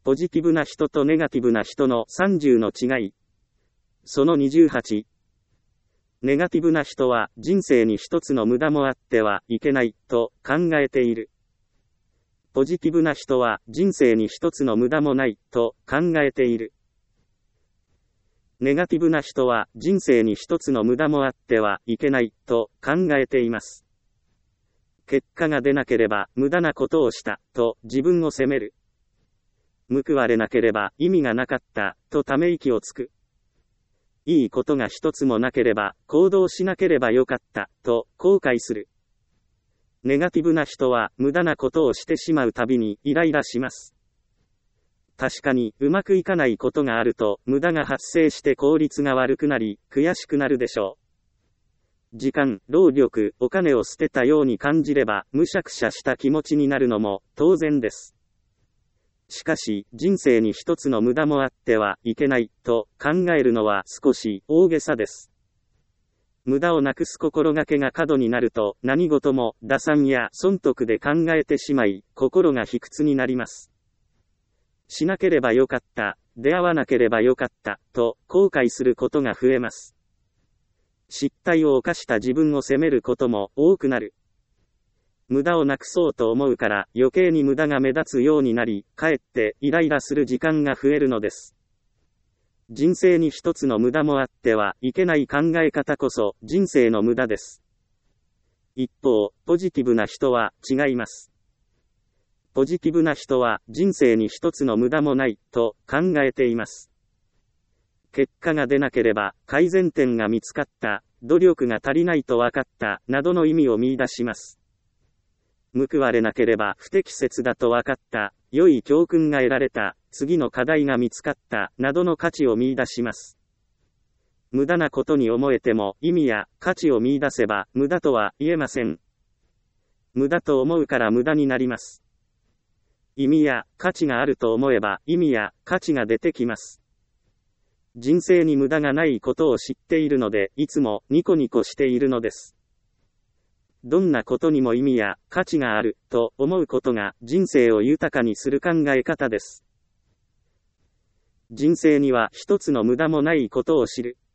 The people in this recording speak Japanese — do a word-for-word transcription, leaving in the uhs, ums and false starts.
ポジティブな人とネガティブな人のさんじゅうの違い。そのにじゅうはち。ネガティブな人は人生に一つの無駄もあってはいけないと考えている。ポジティブな人は人生に一つの無駄もないと考えている。ネガティブな人は人生に一つの無駄もあってはいけないと考えています。結果が出なければ無駄なことをしたと自分を責める。報われなければ意味がなかったとため息をつく。いいことが一つもなければ行動しなければよかったと後悔する。ネガティブな人は無駄なことをしてしまうたびにイライラします。確かにうまくいかないことがあると無駄が発生して効率が悪くなり悔しくなるでしょう。時間、労力、お金を捨てたように感じればむしゃくしゃした気持ちになるのも当然です。しかし、人生に一つの無駄もあってはいけないと考えるのは少し大げさです。無駄をなくす心がけが過度になると何事も打算や損得で考えてしまい、心が卑屈になります。しなければよかった、出会わなければよかった、と後悔することが増えます。失態を犯した自分を責めることも多くなる。無駄をなくそうと思うから余計に無駄が目立つようになり、かえってイライラする時間が増えるのです。人生に一つの無駄もあってはいけない考え方こそ人生の無駄です。一方、ポジティブな人は違います。ポジティブな人は人生に一つの無駄もないと考えています。結果が出なければ改善点が見つかった、努力が足りないと分かった、などの意味を見出します。報われなければ不適切だと分かった、良い教訓が得られた、次の課題が見つかった、などの価値を見出します。無駄なことに思えても意味や価値を見出せば無駄とは言えません。無駄と思うから無駄になります。意味や価値があると思えば意味や価値が出てきます。人生に無駄がないことを知っているのでいつもニコニコしているのです。どんなことにも意味や価値があると思うことが人生を豊かにする考え方です。人生には一つの無駄もないことを知る。